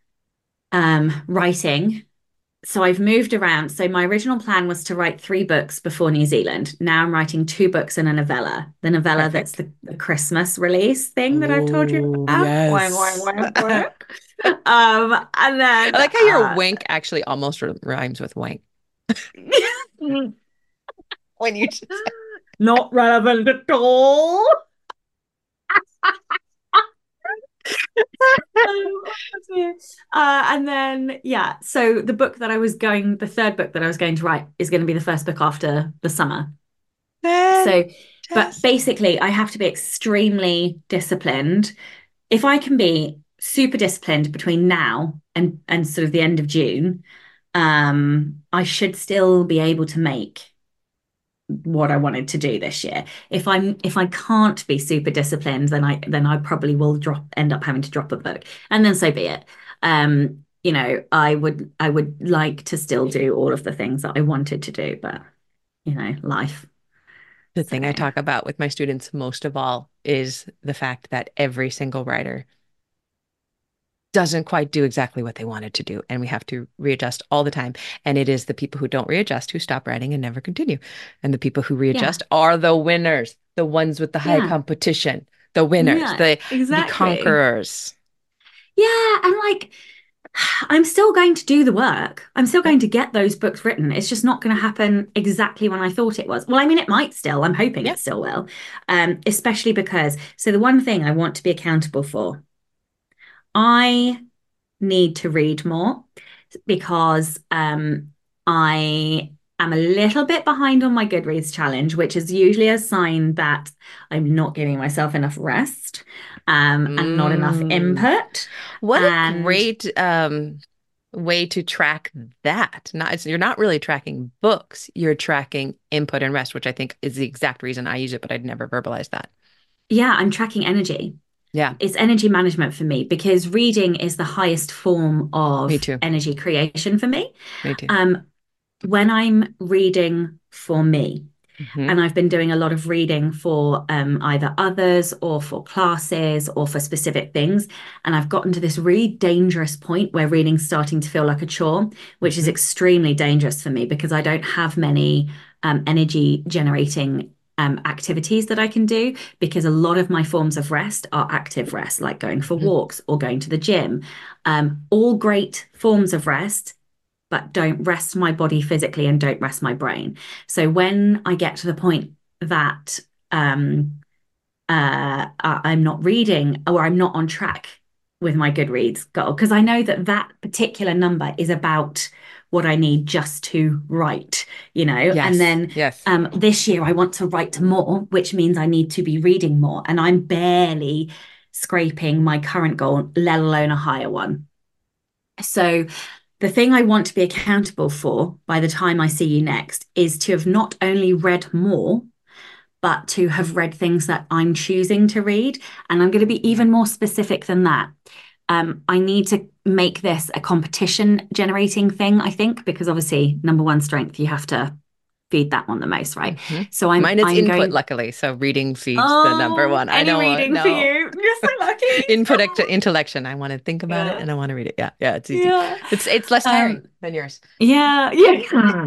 writing. So I've moved around. So my original plan was to write 3 books before New Zealand. Now I'm writing 2 books and a novella. The novella that's Perfect. the Christmas release thing that I've told you Oh, about. Wang, wang, yes. wang, wang. I And then like how your wink actually almost rhymes with wank when you just not relevant at all. Oh, dear. And then yeah, so the third book that I was going to write is going to be the first book after the summer. So, but fantastic. basically, I have to be extremely disciplined. If I can be super disciplined between now and sort of the end of June, I should still be able to make what I wanted to do this year. If I can't be super disciplined, then I probably will end up having to drop a book, and then so be it. I would like to still do all of the things that I wanted to do, but life. The So thing I talk about with my students most of all is the fact that every single writer doesn't quite do exactly what they wanted to do. And we have to readjust all the time. And it is the people who don't readjust who stop writing and never continue. And the people who yeah, readjust are the winners, the ones with the high yeah, competition, the winners, yeah, the exactly. conquerors. Yeah, and like I'm still going to do the work. I'm still Yep. going to get those books written. It's just not going to happen exactly when I thought it was. Well, I mean, it might still. I'm hoping Yeah. it still will. Especially because, so the one thing I want to be accountable for, I need to read more because I am a little bit behind on my Goodreads challenge, which is usually a sign that I'm not giving myself enough rest and not enough Mm. input. What a And great way to track that. You're not really tracking books, you're tracking input and rest, which I think is the exact reason I use it, but I'd never verbalized that. yeah, I'm tracking energy. Yeah, It's energy management for me because reading is the highest form me of too. energy creation for me. Me too. Um, when I'm reading for me, Hmm. and I've been doing a lot of reading for either others or for classes or for specific things. And I've gotten to this really dangerous point where reading's starting to feel like a chore, which is Hmm. extremely dangerous for me because I don't have many energy generating activities that I can do because a lot of my forms of rest are active rest, like going for Hmm. walks or going to the gym. All great forms of rest, but don't rest my body physically and don't rest my brain. So when I get to the point that um, I'm not reading or I'm not on track with my Goodreads goal, because I know that that particular number is about what I need just to write, and Yes. then Yes. this year I want to write more, which means I need to be reading more, and I'm barely scraping my current goal, let alone a higher one. So the thing I want to be accountable for by the time I see you next is to have not only read more, but to have read things that I'm choosing to read. And I'm going to be even more specific than that. I need to make this a competition generating thing, I think, because obviously, number one strength, you have to feed that one the most, right? Mm-hmm. So Mine is I'm input, going. luckily. So reading feeds the number Oh, one. I any don't want reading for no you? You're so lucky. intellection. I want to think about it Yeah, and I want to read it. Yeah, yeah, it's easy. yeah. It's less Um, tiring than yours. yeah, yeah.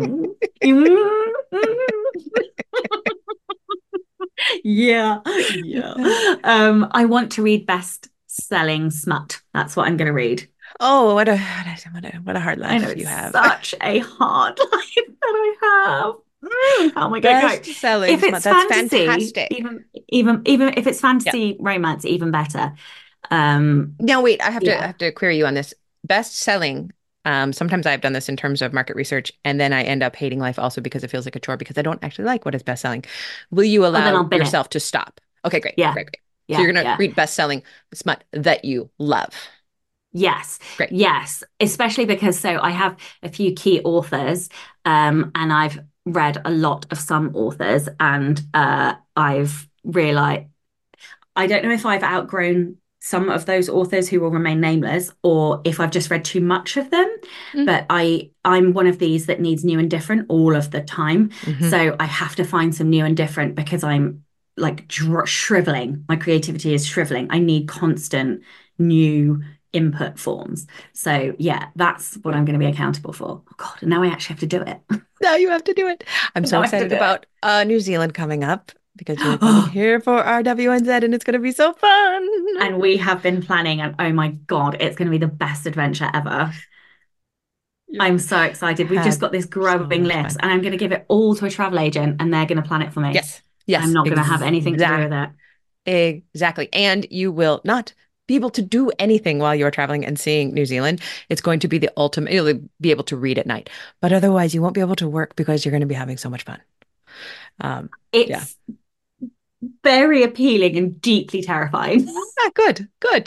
Yeah, yeah. I want to read best-selling smut. That's what I'm going to read. Oh, what a hard I know life you it's have. such a hard life that I have. How am I going to Best go? selling If smut. it's That's fantasy, fantastic. even if it's Yeah. fantasy romance, even better. Um, Now wait, I yeah. have to query you on this. Best selling. Sometimes I've done this in terms of market research, and then I end up hating life also because it feels like a chore because I don't actually like what is best selling. Will you Oh, then allow I'll bin it. yourself to stop? Okay, great, Yeah, great, great. So yeah, you're gonna yeah. read best selling smut that you love. Yes, Great. yes. Especially because so I have a few key authors, and I've read a lot of some authors, and I've realized I don't know if I've outgrown some of those authors who will remain nameless, or if I've just read too much of them. Mm. But I'm one of these that needs new and different all of the time. Hmm. So I have to find some new and different because I'm like shriveling. My creativity is shriveling. I need constant new input forms. So yeah, that's what I'm going to be accountable for. Oh God, and now I actually have to do it. Now you have to do it. I'm so Now I have to excited do it. about New Zealand coming up because you're coming here for our WNZ and it's going to be so fun. And we have been planning, and oh my God, it's going to be the best adventure ever. You'll I'm so excited. We've just have got this so growing much list, fun. and I'm going to give it all to a travel agent, and they're going to plan it for me. Yes, I'm yes, not going to have anything to do with it. exactly. And you will not be able to do anything while you're traveling and seeing New Zealand. It's going to be the ultimate, you'll be able to read at night, but otherwise you won't be able to work because you're going to be having so much fun. Yeah. It's very appealing and deeply terrifying. Ah, good, good.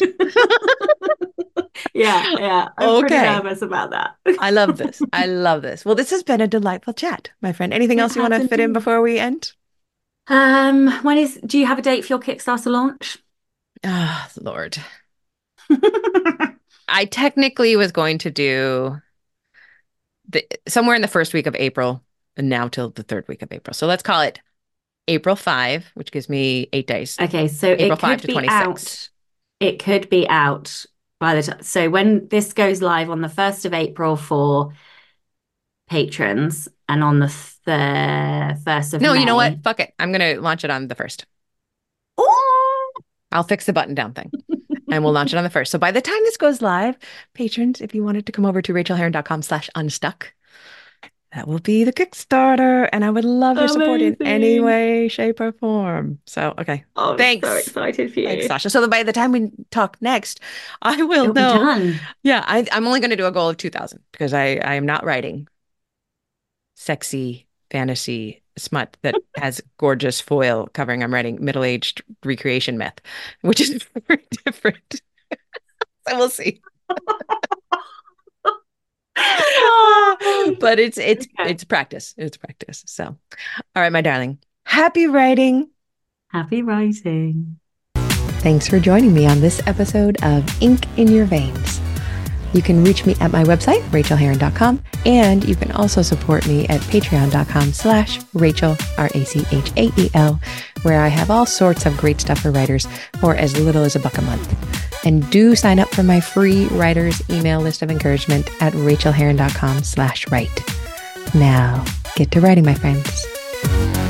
Yeah, yeah. I'm pretty Okay. nervous about that. I love this. I love this. Well, this has been a delightful chat, my friend. Anything It else you want has to fit in indeed. before we end? Do you have a date for your Kickstarter launch? Ah, Lord. I technically was going to do somewhere in the first week of April and now till the third week of April. So let's call it April 5, which gives me 8 days. Okay, so April it 5 could to be 26. out. It could be out by the time. So when this goes live on the 1st of April for patrons, and on the 1st of No, you know what? May. Fuck it. I'm going to launch it on the 1st. Oh, I'll fix the button down thing and we'll launch it on the 1st. So by the time this goes live, patrons, if you wanted to come over to rachelheron.com/unstuck, that will be the Kickstarter. And I would love your support in any amazing. way, shape, or form. So, okay. Oh, I'm so Thanks. excited for Thanks, you. Sasha. So by the time we talk next, I will It'll be know. done. Yeah, I'm only going to do a goal of 2,000 because I am not writing sexy fantasy smut that has gorgeous foil covering. I'm writing middle-aged recreation myth, which is very different. So we'll see. But Okay. it's practice. It's practice. So, all right, my darling. Happy writing. Happy writing. Thanks for joining me on this episode of Ink in Your Veins. You can reach me at my website, rachelheron.com, and you can also support me at patreon.com/Rachel, RACHAEL, where I have all sorts of great stuff for writers for as little as $1 a month. And do sign up for my free writer's email list of encouragement at rachelheron.com/write. Now, get to writing, my friends.